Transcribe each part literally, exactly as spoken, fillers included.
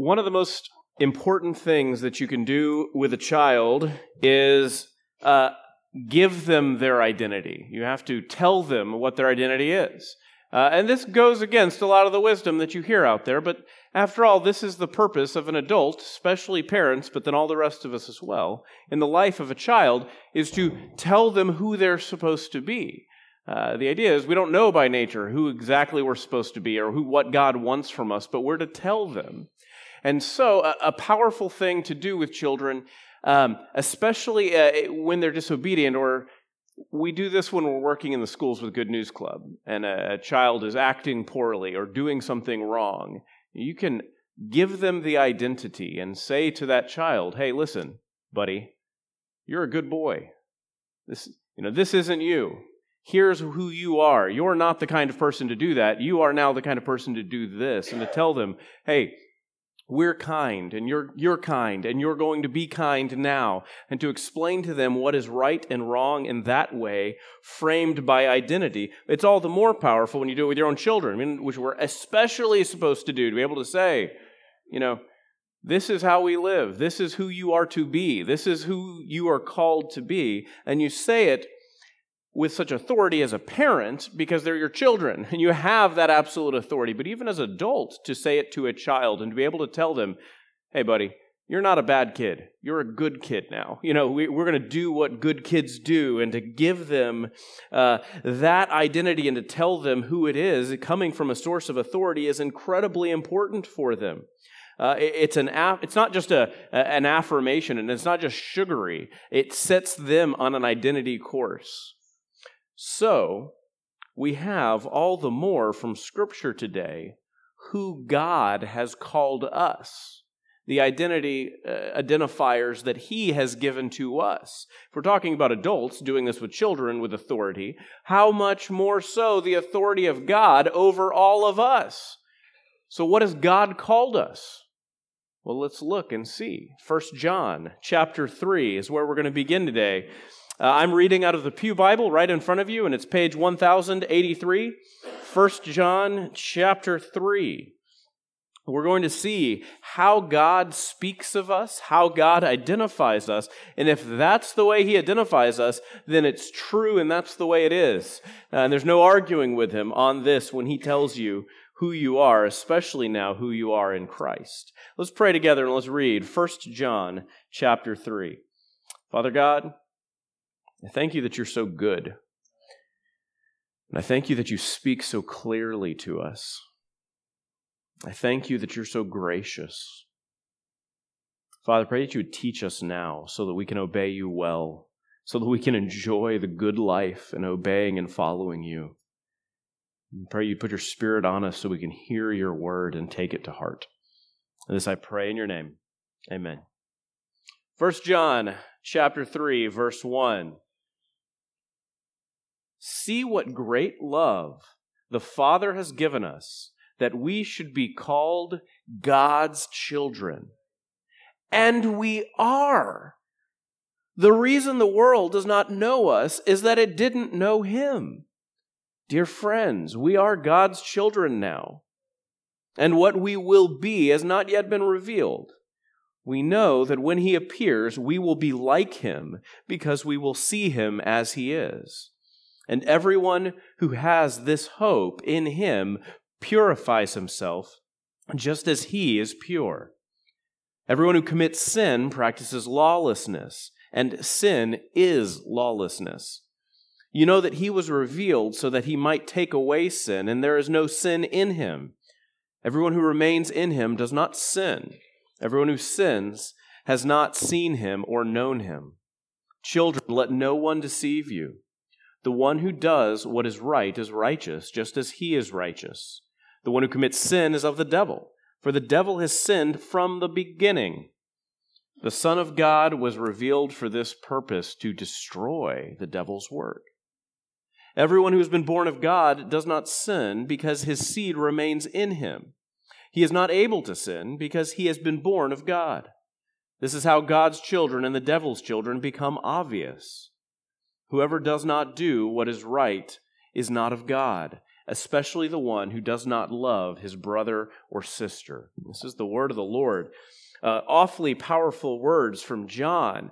one of the most important things that you can do with a child is uh, give them their identity. You have to tell them what their identity is. Uh, and this goes against a lot of the wisdom that you hear out there, but after all, this is the purpose of an adult, especially parents, but then all the rest of us as well, in the life of a child, is to tell them who they're supposed to be. Uh, the idea is we don't know by nature who exactly we're supposed to be or who what God wants from us, but we're to tell them. And so a, a powerful thing to do with children, um, especially uh, when they're disobedient, or we do this when we're working in the schools with Good News Club and a, a child is acting poorly or doing something wrong. You can give them the identity and say to that child, hey, listen, buddy, you're a good boy. This, you know, this isn't you. Here's who you are. You're not the kind of person to do that. You are now the kind of person to do this. And to tell them, hey, we're kind, and you're you're kind, and you're going to be kind now. And to explain to them what is right and wrong in that way, framed by identity. It's all the more powerful when you do it with your own children, I mean, which we're especially supposed to do, to be able to say, you know, this is how we live. This is who you are to be. This is who you are called to be. And you say it with such authority as a parent because they're your children and you have that absolute authority. But even as adults, to say it to a child and to be able to tell them, hey, buddy, you're not a bad kid. You're a good kid now. You know, we, we're going to do what good kids do, and to give them uh, that identity and to tell them who it is coming from a source of authority is incredibly important for them. Uh, it, it's an aff- it's not just a, a an affirmation, and it's not just sugary. It sets them on an identity course. So, we have all the more from Scripture today who God has called us, the identity uh, identifiers that He has given to us. If we're talking about adults doing this with children with authority, how much more so the authority of God over all of us? So what has God called us? Well, let's look and see. First John chapter three is where we're going to begin today. Uh, I'm reading out of the Pew Bible right in front of you, and it's page one thousand eighty-three, First John chapter three. We're going to see how God speaks of us, how God identifies us, and if that's the way He identifies us, then it's true and that's the way it is. Uh, and there's no arguing with Him on this when He tells you who you are, especially now who you are in Christ. Let's pray together and let's read First John chapter three. Father God, I thank you that you're so good. And I thank you that you speak so clearly to us. I thank you that you're so gracious. Father, I pray that you would teach us now so that we can obey you well, so that we can enjoy the good life in obeying and following you. I pray you put your Spirit on us so we can hear your word and take it to heart. And this I pray in your name. Amen. First John chapter three, verse one. See what great love the Father has given us, that we should be called God's children. And we are. The reason the world does not know us is that it didn't know Him. Dear friends, we are God's children now, and what we will be has not yet been revealed. We know that when He appears, we will be like Him, because we will see Him as He is. And everyone who has this hope in Him purifies himself just as He is pure. Everyone who commits sin practices lawlessness, and sin is lawlessness. You know that He was revealed so that He might take away sin, and there is no sin in Him. Everyone who remains in Him does not sin. Everyone who sins has not seen Him or known Him. Children, let no one deceive you. The one who does what is right is righteous, just as He is righteous. The one who commits sin is of the devil, for the devil has sinned from the beginning. The Son of God was revealed for this purpose, to destroy the devil's work. Everyone who has been born of God does not sin because his seed remains in him. He is not able to sin because he has been born of God. This is how God's children and the devil's children become obvious. Whoever does not do what is right is not of God, especially the one who does not love his brother or sister. This is the word of the Lord. Uh, awfully powerful words from John.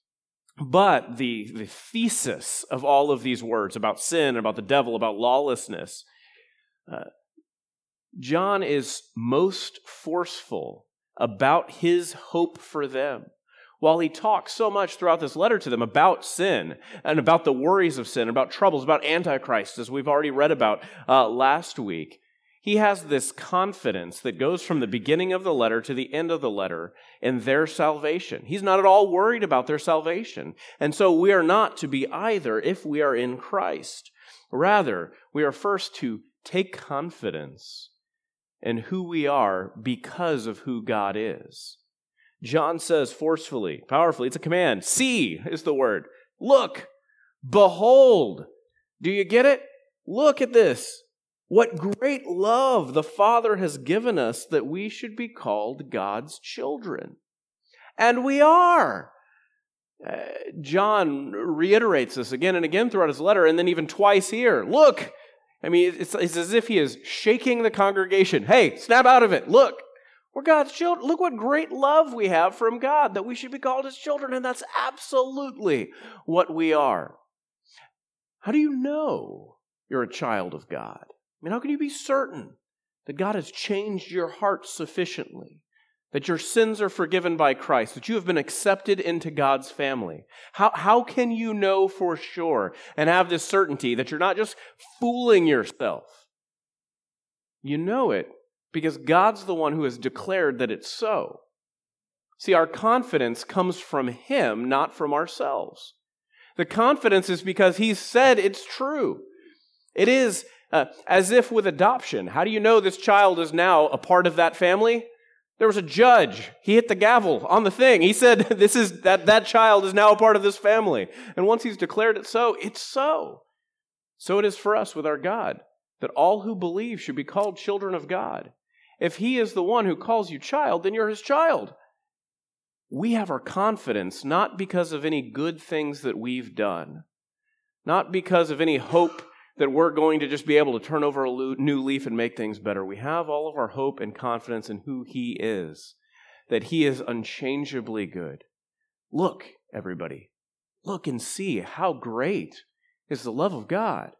But the, the thesis of all of these words about sin, about the devil, about lawlessness, uh, John is most forceful about his hope for them. While he talks so much throughout this letter to them about sin and about the worries of sin, about troubles, about Antichrist, as we've already read about uh, last week, he has this confidence that goes from the beginning of the letter to the end of the letter in their salvation. He's not at all worried about their salvation. And so we are not to be either if we are in Christ. Rather, we are first to take confidence in who we are because of who God is. John says forcefully, powerfully, it's a command. See is the word. Look, behold. Do you get it? Look at this. What great love the Father has given us that we should be called God's children. And we are. Uh, John reiterates this again and again throughout his letter, and then even twice here. Look. I mean, it's, it's as if he is shaking the congregation. Hey, snap out of it. Look. We're God's children. Look what great love we have from God, that we should be called His children, and that's absolutely what we are. How do you know you're a child of God? I mean, how can you be certain that God has changed your heart sufficiently, that your sins are forgiven by Christ, that you have been accepted into God's family? How, how can you know for sure and have this certainty that you're not just fooling yourself? You know it because God's the one who has declared that it's so. See, our confidence comes from Him, not from ourselves. The confidence is because He said it's true. It is uh, as if with adoption. How do you know this child is now a part of that family? There was a judge. He hit the gavel on the thing. He said, "This is that that child is now a part of this family." And once He's declared it so, it's so. So it is for us with our God, that all who believe should be called children of God. If He is the one who calls you child, then you're His child. We have our confidence not because of any good things that we've done, not because of any hope that we're going to just be able to turn over a new leaf and make things better. We have all of our hope and confidence in who He is, that He is unchangeably good. Look, everybody, look and see how great is the love of God,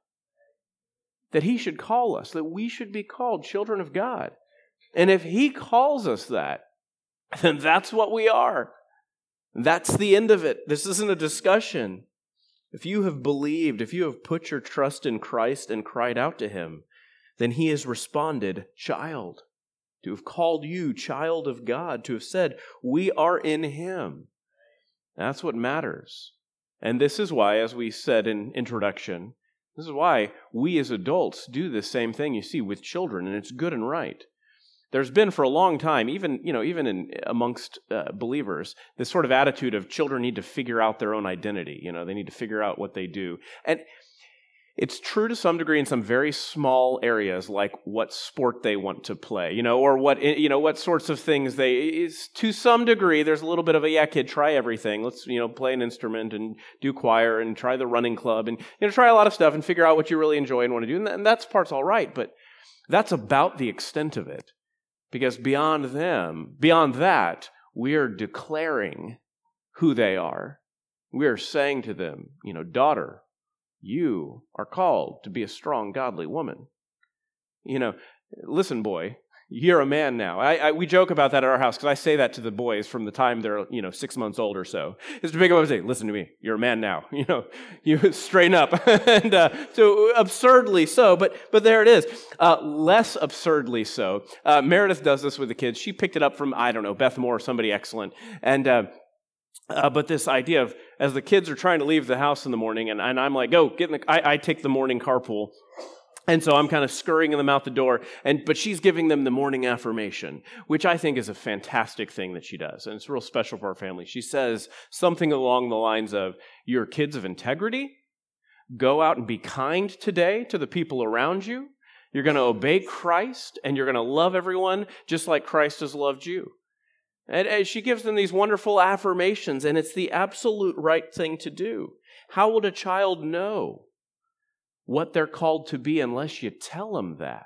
that He should call us, that we should be called children of God. And if He calls us that, then that's what we are. That's the end of it. This isn't a discussion. If you have believed, if you have put your trust in Christ and cried out to Him, then He has responded, child, to have called you child of God, to have said, we are in Him. That's what matters. And this is why, as we said in introduction, this is why we as adults do the same thing you see with children, and it's good and right. There's been for a long time, even you know, even in amongst uh, believers, this sort of attitude of children need to figure out their own identity. You know, they need to figure out what they do, and it's true to some degree in some very small areas, like what sport they want to play, you know, or what you know what sorts of things they. Is, to some degree, there's a little bit of a yeah, kid, try everything. Let's you know play an instrument and do choir and try the running club and you know try a lot of stuff and figure out what you really enjoy and want to do, and, and that's part's all right, but that's about the extent of it. Because beyond them, beyond that, we are declaring who they are. We are saying to them, you know, daughter, you are called to be a strong, godly woman. You know, listen, boy, you're a man now. I, I we joke about that at our house because I say that to the boys from the time they're, you know, six months old or so. Is to pick up and say, listen to me, you're a man now. You know, you straighten up. and uh, so absurdly so, but but there it is. Uh, less absurdly so. Uh, Meredith does this with the kids. She picked it up from, I don't know, Beth Moore, somebody excellent. And uh, uh, but this idea of, as the kids are trying to leave the house in the morning, and, and I'm like, go, get in the, I, I take the morning carpool. And so I'm kind of scurrying them out the door, and but she's giving them the morning affirmation, which I think is a fantastic thing that she does, and it's real special for our family. She says something along the lines of, you're kids of integrity, go out and be kind today to the people around you, you're going to obey Christ, and you're going to love everyone just like Christ has loved you. And, and she gives them these wonderful affirmations, and it's the absolute right thing to do. How would a child know what they're called to be unless you tell them that.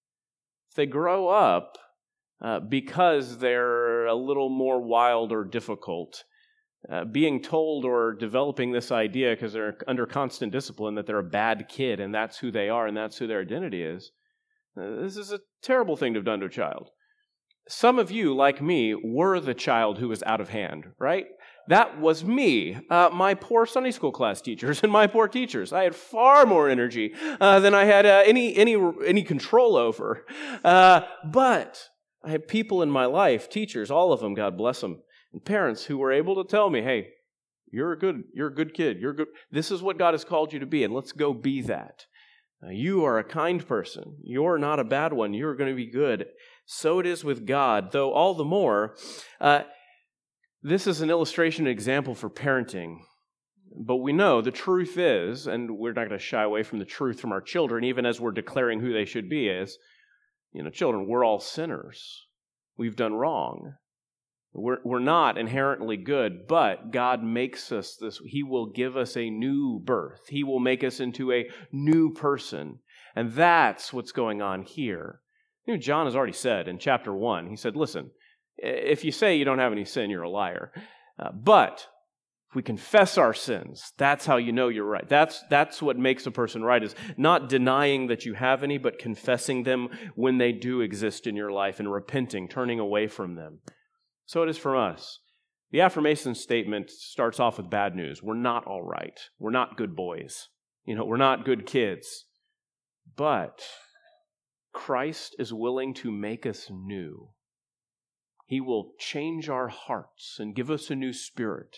If they grow up uh, because they're a little more wild or difficult, uh, being told or developing this idea because they're under constant discipline that they're a bad kid and that's who they are and that's who their identity is, uh, this is a terrible thing to have done to a child. Some of you, like me, were the child who was out of hand, right? That was me, uh, my poor Sunday school class teachers and my poor teachers. I had far more energy uh, than I had uh, any any any control over. Uh, but I had people in my life, teachers, all of them, God bless them, and parents who were able to tell me, "Hey, you're a good, you're a good kid. You're good. This is what God has called you to be, and let's go be that. Uh, you are a kind person. You're not a bad one. You're going to be good." So it is with God, though all the more. Uh, This is an illustration, an example for parenting. But we know the truth is, and we're not going to shy away from the truth from our children, even as we're declaring who they should be as, you know, children, we're all sinners. We've done wrong. We're, we're not inherently good, but God makes us this. He will give us a new birth. He will make us into a new person. And that's what's going on here. You know, John has already said in chapter one, he said, listen, if you say you don't have any sin, you're a liar. Uh, but if we confess our sins, that's how you know you're right. That's that's what makes a person right, is not denying that you have any, but confessing them when they do exist in your life and repenting, turning away from them. So it is for us. The affirmation statement starts off with bad news. We're not all right. We're not good boys. You know, we're not good kids. But Christ is willing to make us new. He will change our hearts and give us a new spirit.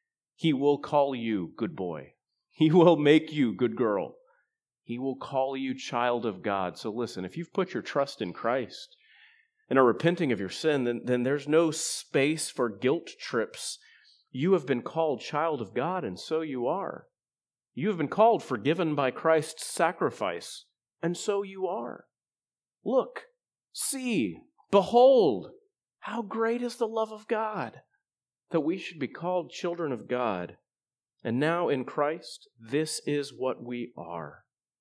He will call you good boy. He will make you good girl. He will call you child of God. So listen, if you've put your trust in Christ and are repenting of your sin, then, then there's no space for guilt trips. You have been called child of God, and so you are. You have been called forgiven by Christ's sacrifice, and so you are. Look, see, behold, how great is the love of God, that we should be called children of God. And now in Christ, this is what we are.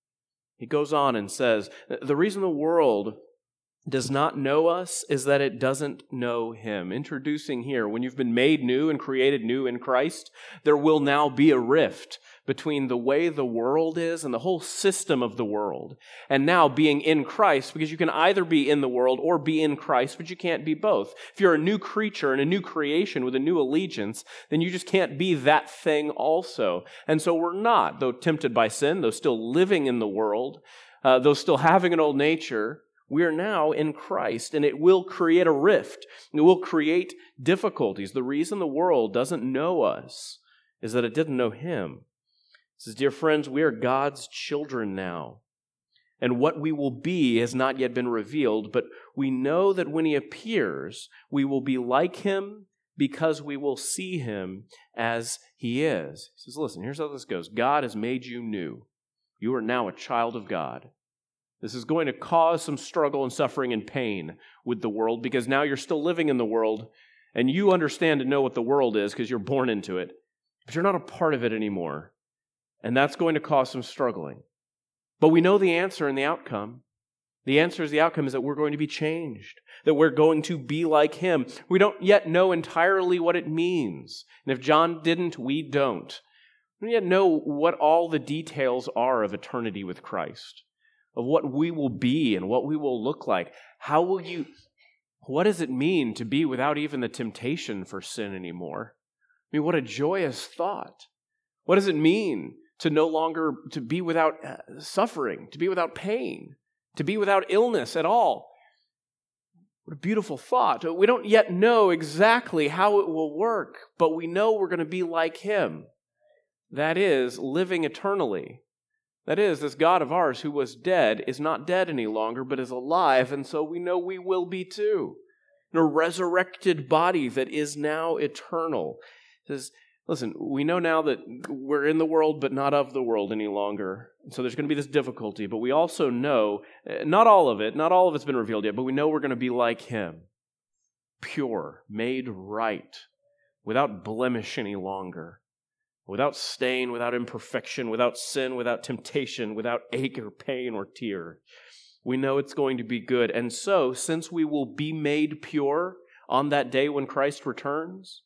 He goes on and says, the reason the world does not know us is that it doesn't know Him. Introducing here, when you've been made new and created new in Christ, there will now be a rift between the way the world is and the whole system of the world, and now being in Christ, because you can either be in the world or be in Christ, but you can't be both. If you're a new creature and a new creation with a new allegiance, then you just can't be that thing also. And so we're not, though tempted by sin, though still living in the world, uh, though still having an old nature, we are now in Christ, and it will create a rift. It will create difficulties. The reason the world doesn't know us is that it didn't know Him. It says, dear friends, we are God's children now, and what we will be has not yet been revealed, but we know that when He appears, we will be like Him because we will see Him as He is. He says, listen, here's how this goes. God has made you new. You are now a child of God. This is going to cause some struggle and suffering and pain with the world, because now you're still living in the world, and you understand and know what the world is because you're born into it, but you're not a part of it anymore. And that's going to cause some struggling. But we know the answer and the outcome. The answer is the outcome is that we're going to be changed, that we're going to be like Him. We don't yet know entirely what it means. And if John didn't, we don't. We don't yet know what all the details are of eternity with Christ, of what we will be and what we will look like. How will you, what does it mean to be without even the temptation for sin anymore? I mean, what a joyous thought. What does it mean to no longer, to be without suffering, to be without pain, to be without illness at all? What a beautiful thought. We don't yet know exactly how it will work, but we know we're going to be like Him. That is, living eternally. That is, this God of ours who was dead is not dead any longer, but is alive, and so we know we will be too. In a resurrected body that is now eternal. It says, listen, we know now that we're in the world, but not of the world any longer. So there's going to be this difficulty, but we also know, not all of it, not all of it's been revealed yet, but we know we're going to be like Him. Pure, made right, without blemish any longer. without stain, without imperfection, without sin, without temptation, without ache or pain or tear. We know it's going to be good. And so, since we will be made pure on that day when Christ returns,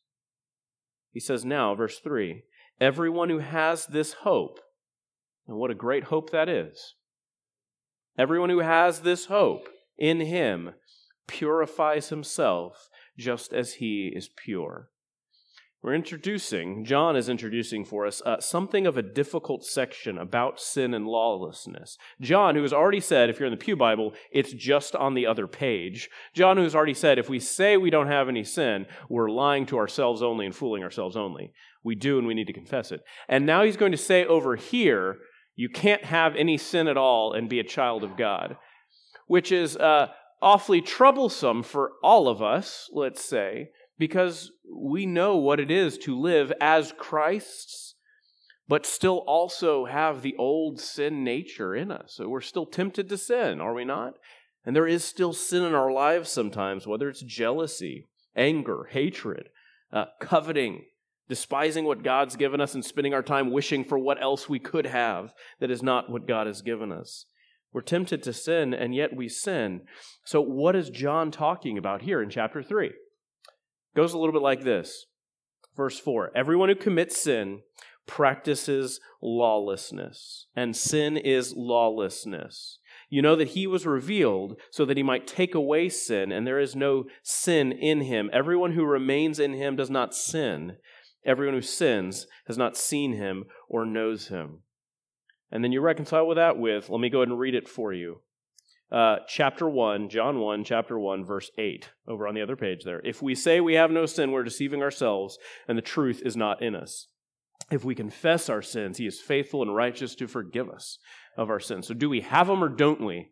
he says now, verse three, everyone who has this hope, and what a great hope that is, everyone who has this hope in him purifies himself just as he is pure. We're introducing, John is introducing for us uh, something of a difficult section about sin and lawlessness. John, who has already said, if you're in the Pew Bible, it's just on the other page. John, who has already said, if we say we don't have any sin, we're lying to ourselves only and fooling ourselves only. We do, and we need to confess it. And now he's going to say over here, you can't have any sin at all and be a child of God, which is uh, awfully troublesome for all of us, let's say, because we know what it is to live as Christ's, but still also have the old sin nature in us. So we're still tempted to sin, are we not? And there is still sin in our lives sometimes, whether it's jealousy, anger, hatred, uh, coveting, despising what God's given us and spending our time wishing for what else we could have that is not what God has given us. We're tempted to sin, and yet we sin. So what is John talking about here in chapter three? Goes a little bit like this. Verse four, everyone who commits sin practices lawlessness, and sin is lawlessness. You know that he was revealed so that he might take away sin, and there is no sin in him. Everyone who remains in him does not sin. Everyone who sins has not seen him or knows him. And then you reconcile with that with, let me go ahead and read it for you. Uh, chapter one, John one, chapter one, verse eight, over on the other page there. If we say we have no sin, we're deceiving ourselves, and the truth is not in us. If we confess our sins, he is faithful and righteous to forgive us of our sins. So do we have them or don't we?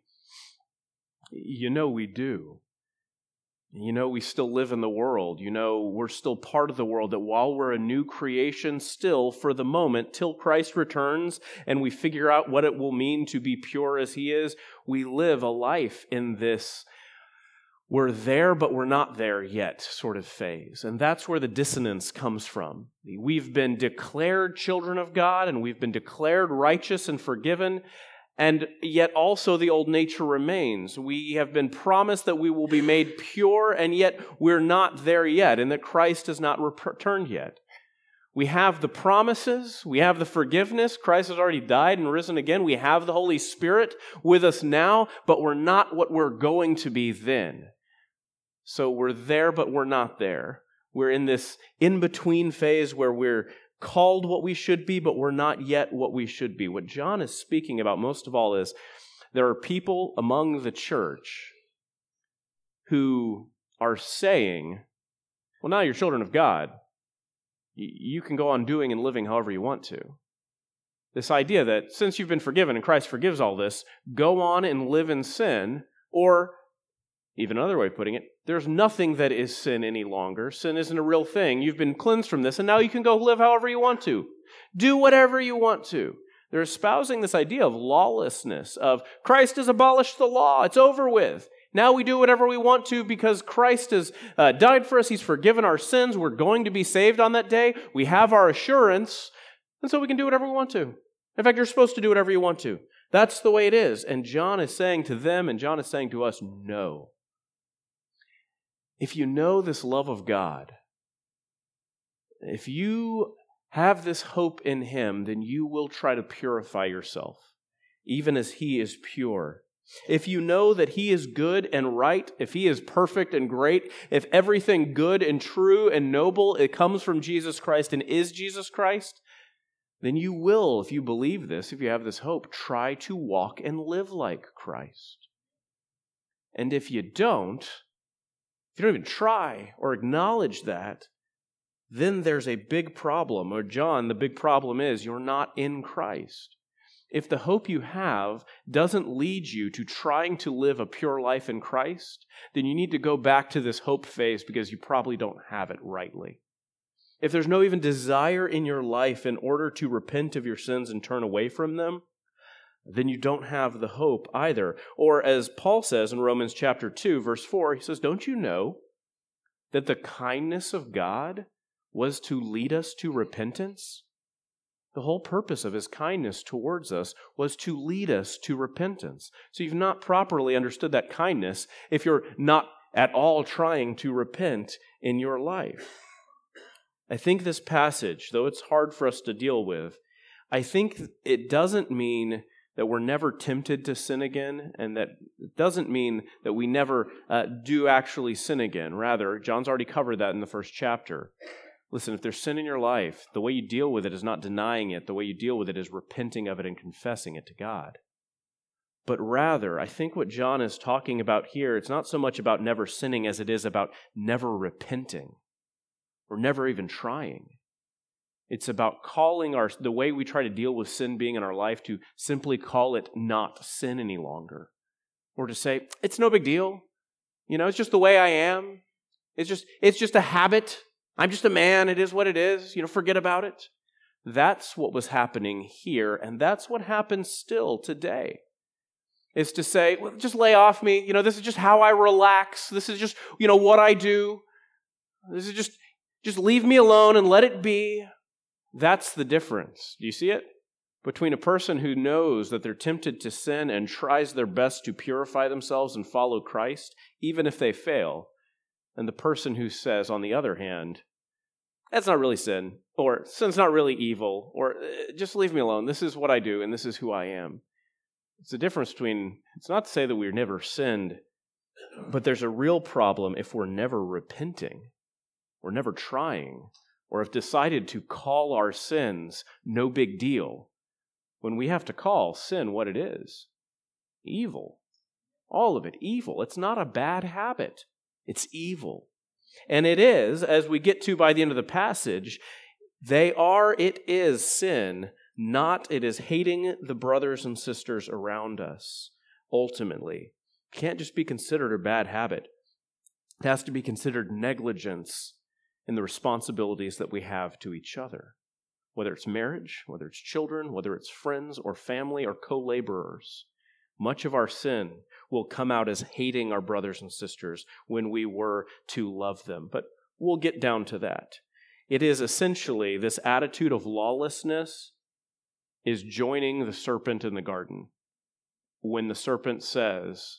You know we do. You know we still live in the world. You know we're still part of the world, that while we're a new creation still for the moment, till Christ returns and we figure out what it will mean to be pure as he is, we live a life in this we're there but we're not there yet sort of phase. And that's where the dissonance comes from. We've been declared children of God and we've been declared righteous and forgiven, and yet also the old nature remains. We have been promised that we will be made pure, and yet we're not there yet, and that Christ has not returned yet. We have the promises, we have the forgiveness. Christ has already died and risen again. We have the Holy Spirit with us now, but we're not what we're going to be then. So we're there, but we're not there. We're in this in-between phase where we're called what we should be, but we're not yet what we should be. What John is speaking about most of all is there are people among the church who are saying, well, now you're children of God. You can go on doing and living however you want to. This idea that since you've been forgiven and Christ forgives all this, go on and live in sin, or even another way of putting it, there's nothing that is sin any longer. Sin isn't a real thing. You've been cleansed from this, and now you can go live however you want to. Do whatever you want to. They're espousing this idea of lawlessness, of Christ has abolished the law. It's over with. Now we do whatever we want to because Christ has uh, died for us. He's forgiven our sins. We're going to be saved on that day. We have our assurance, and so we can do whatever we want to. In fact, you're supposed to do whatever you want to. That's the way it is. And John is saying to them, and John is saying to us, no. If you know this love of God, if you have this hope in him, then you will try to purify yourself, even as he is pure. If you know that he is good and right, if he is perfect and great, if everything good and true and noble, it comes from Jesus Christ and is Jesus Christ, then you will, if you believe this, if you have this hope, try to walk and live like Christ. And if you don't, if you don't even try or acknowledge that, then there's a big problem. Or John, the big problem is you're not in Christ. If the hope you have doesn't lead you to trying to live a pure life in Christ, then you need to go back to this hope phase because you probably don't have it rightly. If there's no even desire in your life in order to repent of your sins and turn away from them, then you don't have the hope either. Or as Paul says in Romans chapter two, verse four, he says, don't you know that the kindness of God was to lead us to repentance? The whole purpose of his kindness towards us was to lead us to repentance. So you've not properly understood that kindness if you're not at all trying to repent in your life. I think this passage, though it's hard for us to deal with, I think it doesn't mean that we're never tempted to sin again, and that it doesn't mean that we never uh, do actually sin again. Rather, John's already covered that in the first chapter. Listen, if there's sin in your life, the way you deal with it is not denying it. The way you deal with it is repenting of it and confessing it to God. But rather, I think what John is talking about here, it's not so much about never sinning as it is about never repenting or never even trying. It's about calling our the way we try to deal with sin being in our life to simply call it not sin any longer. Or to say, it's no big deal. You know, it's just the way I am. It's just it's just a habit. I'm just a man. It is what it is. You know, forget about it. That's what was happening here, and that's what happens still today. Is to say, well, just lay off me. You know, this is just how I relax. This is just, you know, what I do. This is just, just leave me alone and let it be. That's the difference. Do you see it? Between a person who knows that they're tempted to sin and tries their best to purify themselves and follow Christ, even if they fail, and the person who says, on the other hand, that's not really sin, or sin's not really evil, or just leave me alone. This is what I do, and this is who I am. It's the difference between, it's not to say that we've never sinned, but there's a real problem if we're never repenting, or never trying, or have decided to call our sins no big deal, when we have to call sin what it is. Evil. All of it, evil. It's not a bad habit. It's evil. And it is, as we get to by the end of the passage, they are, it is sin, not it is hating the brothers and sisters around us, ultimately. It can't just be considered a bad habit. It has to be considered negligence in the responsibilities that we have to each other, whether it's marriage, whether it's children, whether it's friends or family or co-laborers. Much of our sin will come out as hating our brothers and sisters when we were to love them. But we'll get down to that. It is essentially this attitude of lawlessness is joining the serpent in the garden when the serpent says,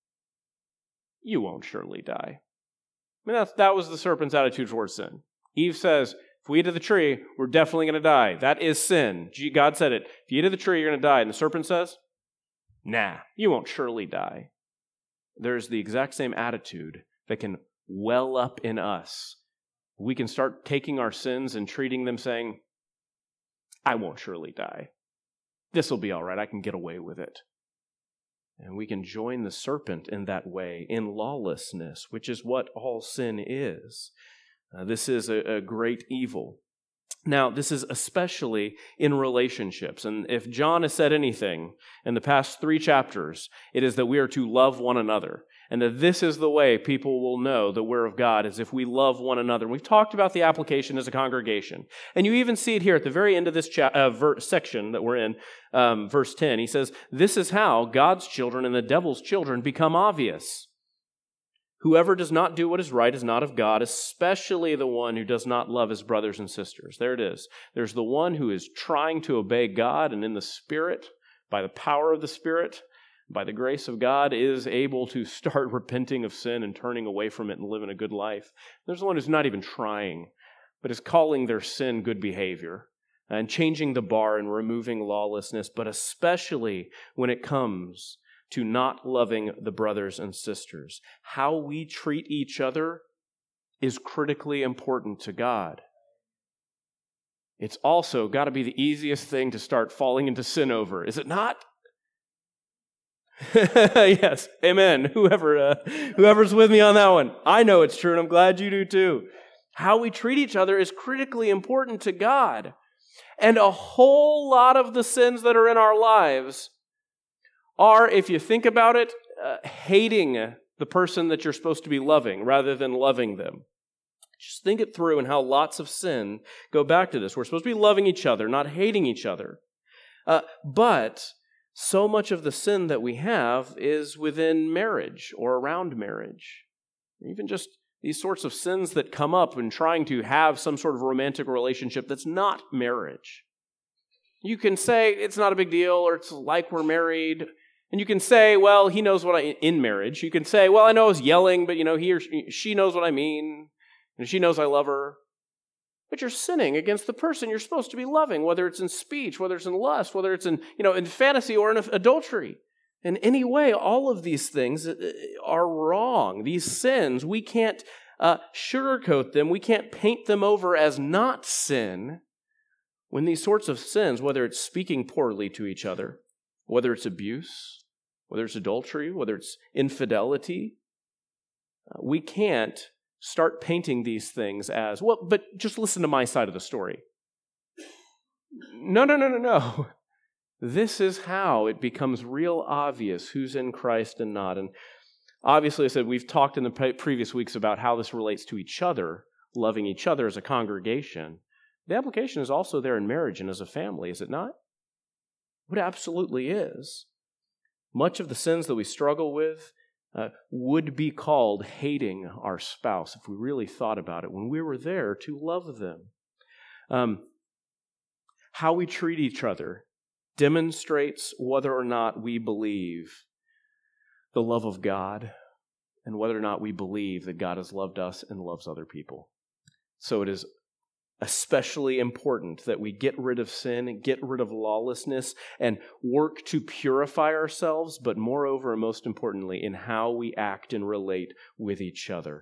you won't surely die. I mean, that's, that was the serpent's attitude towards sin. Eve says, if we eat of the tree, we're definitely going to die. That is sin. God said it. If you eat of the tree, you're going to die. And the serpent says, nah, you won't surely die. There's the exact same attitude that can well up in us. We can start taking our sins and treating them saying, I won't surely die. This will be all right. I can get away with it. And we can join the serpent in that way, in lawlessness, which is what all sin is. Uh, this is a, a great evil. Now, this is especially in relationships. And if John has said anything in the past three chapters, it is that we are to love one another. And that this is the way people will know that we're of God, is if we love one another. And we've talked about the application as a congregation. And you even see it here at the very end of this cha- uh, ver- section that we're in, um, verse ten. He says, this is how God's children and the devil's children become obvious. Whoever does not do what is right is not of God, especially the one who does not love his brothers and sisters. There it is. There's the one who is trying to obey God and in the Spirit, by the power of the Spirit, by the grace of God, is able to start repenting of sin and turning away from it and living a good life. There's the one who's not even trying, but is calling their sin good behavior and changing the bar and removing lawlessness, but especially when it comes to not loving the brothers and sisters. How we treat each other is critically important to God. It's also got to be the easiest thing to start falling into sin over, is it not? Yes, amen. Whoever, uh, whoever's with me on that one. I know it's true, and I'm glad you do too. How we treat each other is critically important to God. And a whole lot of the sins that are in our lives are, if you think about it, uh, hating the person that you're supposed to be loving rather than loving them. Just think it through and how lots of sin go back to this. We're supposed to be loving each other, not hating each other. Uh, but so much of the sin that we have is within marriage or around marriage. Even just these sorts of sins that come up when trying to have some sort of romantic relationship that's not marriage. You can say it's not a big deal, or it's like we're married. And you can say, well, he knows what I, in marriage, you can say, well, I know I was yelling, but you know, he or she, she knows what I mean, and she knows I love her. But you're sinning against the person you're supposed to be loving, whether it's in speech, whether it's in lust, whether it's in, you know, in fantasy or in adultery. In any way, all of these things are wrong. These sins, we can't uh, sugarcoat them. We can't paint them over as not sin. When these sorts of sins, whether it's speaking poorly to each other, whether it's abuse, whether it's adultery, whether it's infidelity, uh, we can't start painting these things as, well, but just listen to my side of the story. No, no, no, no, no. This is how it becomes real obvious who's in Christ and not. And obviously, I said, we've talked in the previous weeks about how this relates to each other, loving each other as a congregation. The application is also there in marriage and as a family, is it not? It absolutely is. Much of the sins that we struggle with uh, would be called hating our spouse if we really thought about it, when we were there to love them. Um, how we treat each other demonstrates whether or not we believe the love of God and whether or not we believe that God has loved us and loves other people. So it is especially important that we get rid of sin, get rid of lawlessness, and work to purify ourselves, but moreover, and most importantly, in how we act and relate with each other.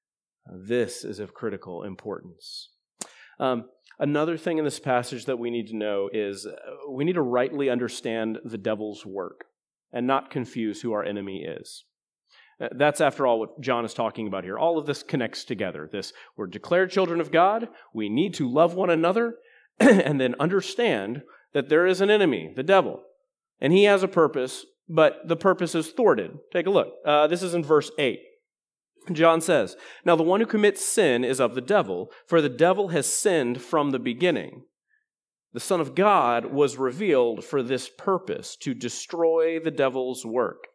This is of critical importance. Um, another thing in this passage that we need to know is we need to rightly understand the devil's work and not confuse who our enemy is. That's, after all, what John is talking about here. All of this connects together. This, we're declared children of God. We need to love one another and then understand that there is an enemy, the devil. And he has a purpose, but the purpose is thwarted. Take a look. Uh, this is in verse eight. John says, "Now the one who commits sin is of the devil, for the devil has sinned from the beginning. The Son of God was revealed for this purpose, to destroy the devil's work."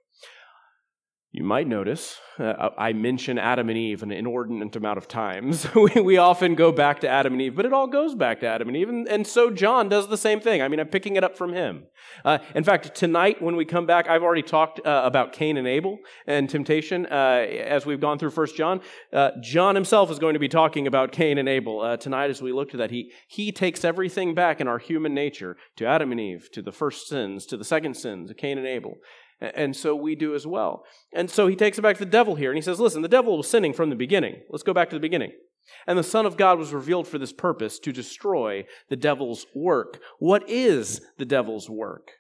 You might notice uh, I mention Adam and Eve an inordinate amount of times. we, we often go back to Adam and Eve, but it all goes back to Adam and Eve, and, and so John does the same thing. I mean, I'm picking it up from him. Uh, in fact, tonight when we come back, I've already talked uh, about Cain and Abel and temptation uh, as we've gone through First John. Uh, John himself is going to be talking about Cain and Abel uh, tonight as we look to that. He, he takes everything back in our human nature to Adam and Eve, to the first sins, to the second sins, to Cain and Abel. And so we do as well. And so he takes it back to the devil here, and he says, listen, the devil was sinning from the beginning. Let's go back to the beginning. And the Son of God was revealed for this purpose, to destroy the devil's work. What is the devil's work?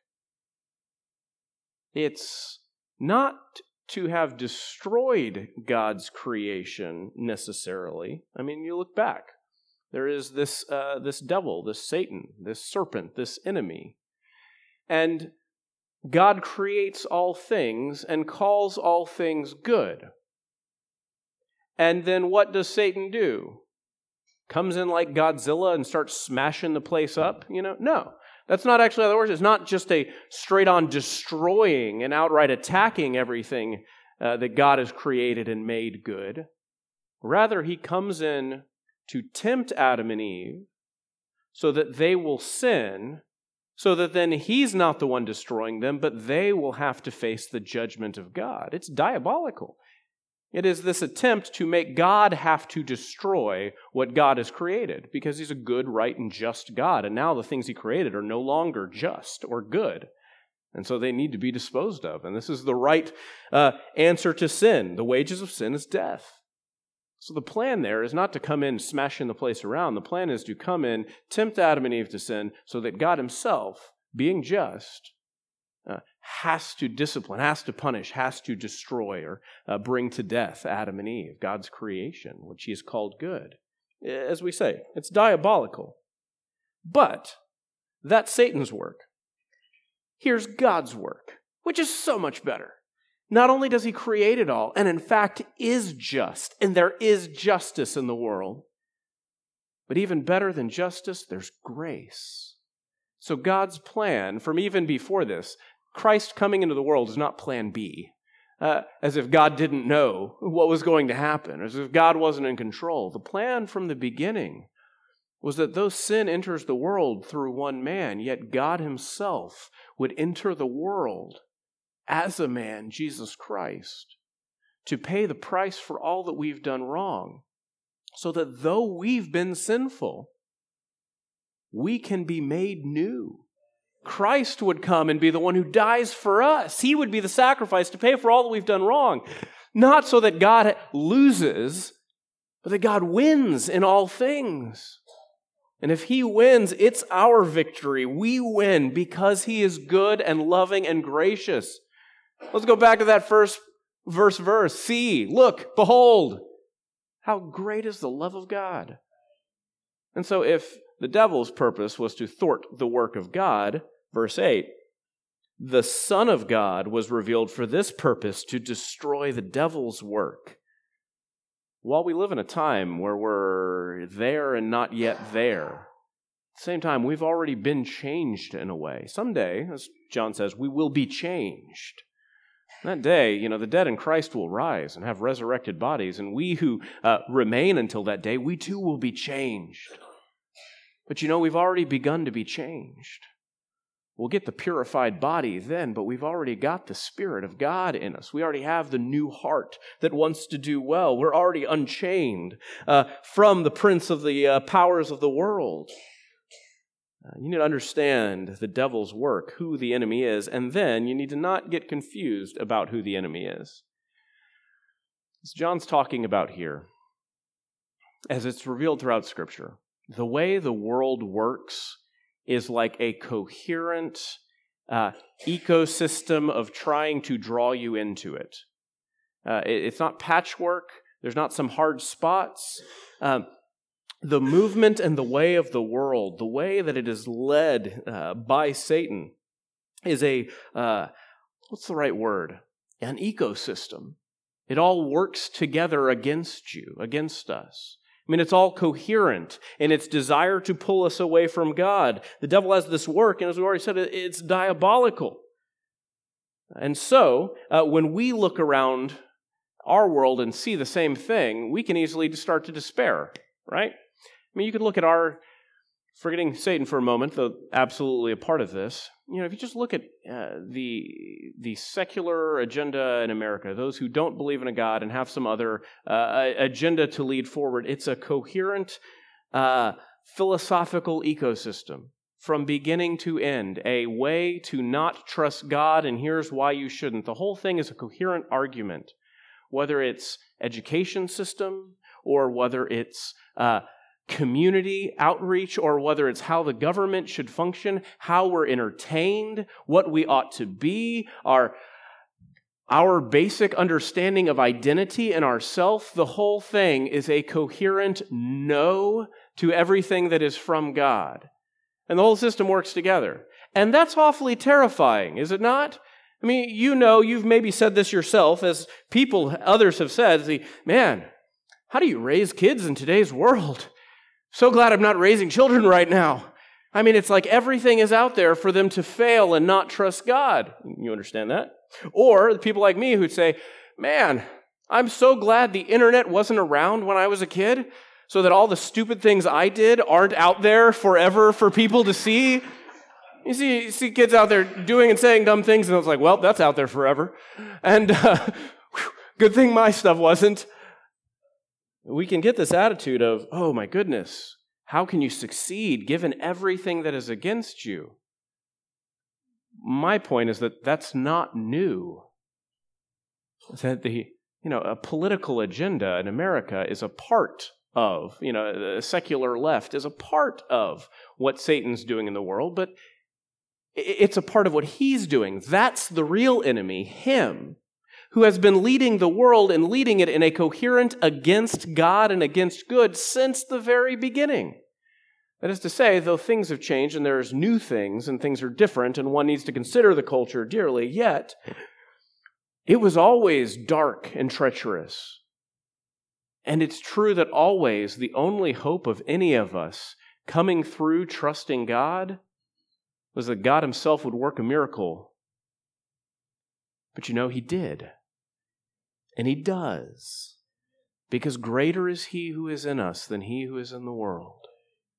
It's not to have destroyed God's creation necessarily. I mean, you look back. There is this, uh, this devil, this Satan, this serpent, this enemy. And God creates all things and calls all things good. And then what does Satan do? Comes in like Godzilla and starts smashing the place up? You know, no. That's not actually how that works. It's not just a straight-on destroying and outright attacking everything uh, that God has created and made good. Rather, he comes in to tempt Adam and Eve so that they will sin, so that then he's not the one destroying them, but they will have to face the judgment of God. It's diabolical. It is this attempt to make God have to destroy what God has created, because he's a good, right, and just God. And now the things he created are no longer just or good. And so they need to be disposed of. And this is the right uh, answer to sin. The wages of sin is death. So the plan there is not to come in smashing the place around. The plan is to come in, tempt Adam and Eve to sin, so that God himself, being just, uh, has to discipline, has to punish, has to destroy or uh, bring to death Adam and Eve, God's creation, which he has called good. As we say, it's diabolical. But that's Satan's work. Here's God's work, which is so much better. Not only does he create it all, and in fact is just, and there is justice in the world, but even better than justice, there's grace. So God's plan from even before this, Christ coming into the world is not plan B, uh, as if God didn't know what was going to happen, as if God wasn't in control. The plan from the beginning was that though sin enters the world through one man, yet God himself would enter the world as a man, Jesus Christ, to pay the price for all that we've done wrong, so that though we've been sinful, we can be made new. Christ would come and be the one who dies for us. He would be the sacrifice to pay for all that we've done wrong. Not so that God loses, but that God wins in all things. And if he wins, it's our victory. We win because he is good and loving and gracious. Let's go back to that first verse verse. See, look, behold, how great is the love of God. And so if the devil's purpose was to thwart the work of God, verse eight, the Son of God was revealed for this purpose, to destroy the devil's work. While we live in a time where we're there and not yet there, at the same time, we've already been changed in a way. Someday, as John says, we will be changed. That day, you know, the dead in Christ will rise and have resurrected bodies, and we who uh, remain until that day, we too will be changed. But you know, we've already begun to be changed. We'll get the purified body then, but we've already got the Spirit of God in us. We already have the new heart that wants to do well. We're already unchained uh, from the prince of the uh, powers of the world. Uh, you need to understand the devil's work, who the enemy is, and then you need to not get confused about who the enemy is. As John's talking about here, as it's revealed throughout Scripture, the way the world works is like a coherent uh, ecosystem of trying to draw you into it. Uh, it. It's not patchwork. There's not some hard spots. Um, the movement and the way of the world, the way that it is led uh, by Satan, is a, uh, what's the right word? An ecosystem. It all works together against you, against us. I mean, it's all coherent in its desire to pull us away from God. The devil has this work, and as we already said, it's diabolical. And so, uh, when we look around our world and see the same thing, we can easily start to despair, right? I mean, you could look at our, forgetting Satan for a moment, though absolutely a part of this, you know, if you just look at uh, the the secular agenda in America, those who don't believe in a God and have some other uh, agenda to lead forward, it's a coherent uh, philosophical ecosystem from beginning to end, a way to not trust God, and here's why you shouldn't. The whole thing is a coherent argument, whether it's education system or whether it's uh, community outreach, or whether it's how the government should function, how we're entertained, what we ought to be, our, our basic understanding of identity and ourself. The whole thing is a coherent no to everything that is from God. And the whole system works together. And that's awfully terrifying, is it not? I mean, you know, you've maybe said this yourself, as people, others have said, the, man, how do you raise kids in today's world? So glad I'm not raising children right now. I mean, it's like everything is out there for them to fail and not trust God. You understand that? Or the people like me who'd say, man, I'm so glad the internet wasn't around when I was a kid, so that all the stupid things I did aren't out there forever for people to see. You see, you see kids out there doing and saying dumb things, and it's like, well, that's out there forever. And uh, good thing my stuff wasn't. We can get this attitude of, oh my goodness, how can you succeed given everything that is against you? My point is that that's not new. That the, you know, a political agenda in America is a part of, you know, the secular left is a part of what Satan's doing in the world, but it's a part of what he's doing. That's the real enemy, him, who has been leading the world and leading it in a coherent against God and against good since the very beginning. That is to say, though things have changed and there's new things and things are different and one needs to consider the culture dearly, yet it was always dark and treacherous. And it's true that always the only hope of any of us coming through trusting God was that God himself would work a miracle. But you know, he did. And he does. Because greater is he who is in us than he who is in the world.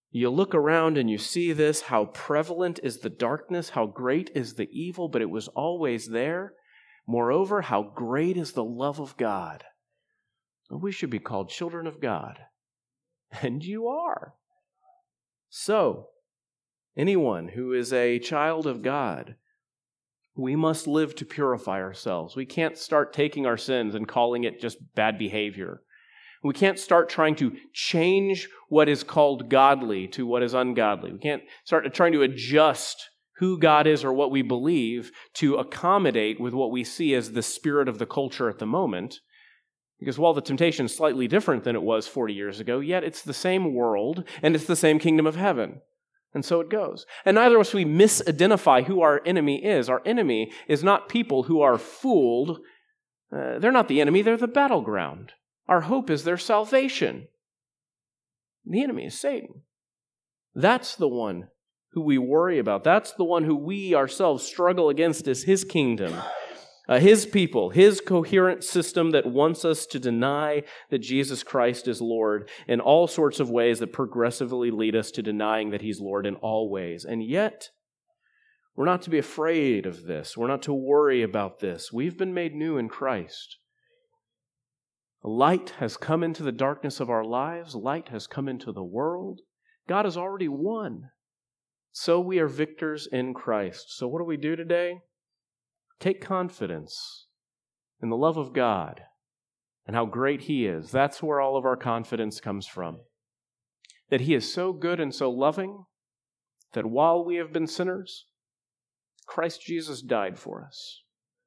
You look around and you see this, how prevalent is the darkness, how great is the evil, but it was always there. Moreover, how great is the love of God. We should be called children of God. And you are. So, anyone who is a child of God, we must live to purify ourselves. We can't start taking our sins and calling it just bad behavior. We can't start trying to change what is called godly to what is ungodly. We can't start trying to adjust who God is or what we believe to accommodate with what we see as the spirit of the culture at the moment. Because while the temptation is slightly different than it was forty years ago, yet it's the same world and it's the same kingdom of heaven. And so it goes. And neither of us we misidentify who our enemy is. Our enemy is not people who are fooled. Uh, they're not the enemy, they're the battleground. Our hope is their salvation. The enemy is Satan. That's the one who we worry about. That's the one who we ourselves struggle against as his kingdom. Uh, his people, his coherent system that wants us to deny that Jesus Christ is Lord in all sorts of ways that progressively lead us to denying that he's Lord in all ways. And yet, we're not to be afraid of this. We're not to worry about this. We've been made new in Christ. Light has come into the darkness of our lives. Light has come into the world. God has already won. So we are victors in Christ. So what do we do today? Take confidence in the love of God and how great he is. That's where all of our confidence comes from. That he is so good and so loving that while we have been sinners, Christ Jesus died for us.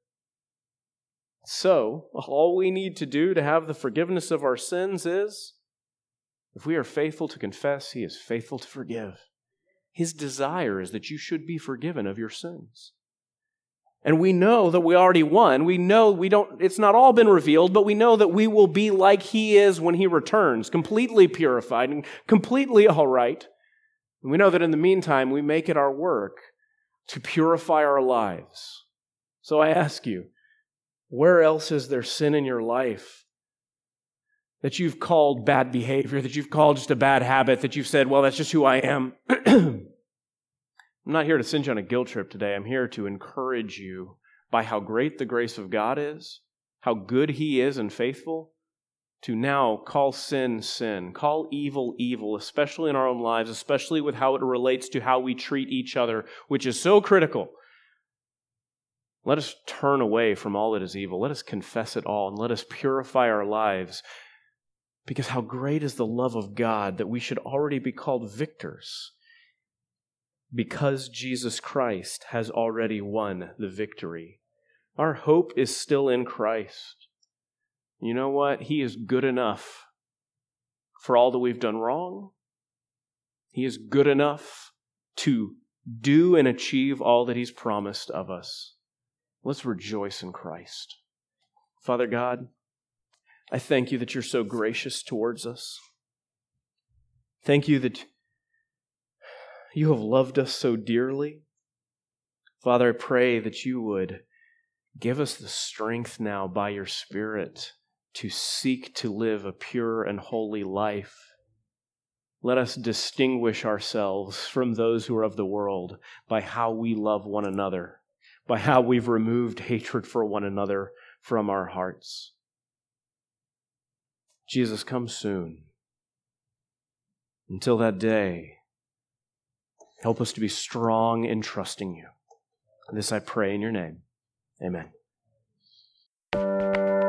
So, all we need to do to have the forgiveness of our sins is, if we are faithful to confess, he is faithful to forgive. His desire is that you should be forgiven of your sins. And we know that we already won. We know we don't, it's not all been revealed, but we know that we will be like he is when he returns, completely purified and completely all right. And we know that in the meantime, we make it our work to purify our lives. So I ask you, where else is there sin in your life that you've called bad behavior, that you've called just a bad habit, that you've said, well, that's just who I am? I'm not here to send you on a guilt trip today. I'm here to encourage you by how great the grace of God is, how good he is and faithful, to now call sin, sin, call evil, evil, especially in our own lives, especially with how it relates to how we treat each other, which is so critical. Let us turn away from all that is evil. Let us confess it all and let us purify our lives, because how great is the love of God that we should already be called victors, because Jesus Christ has already won the victory. Our hope is still in Christ. You know what? He is good enough for all that we've done wrong. He is good enough to do and achieve all that he's promised of us. Let's rejoice in Christ. Father God, I thank you that you're so gracious towards us. Thank you that you have loved us so dearly. Father, I pray that you would give us the strength now by your Spirit to seek to live a pure and holy life. Let us distinguish ourselves from those who are of the world by how we love one another, by how we've removed hatred for one another from our hearts. Jesus, come soon. Until that day, help us to be strong in trusting you. This I pray in your name. Amen.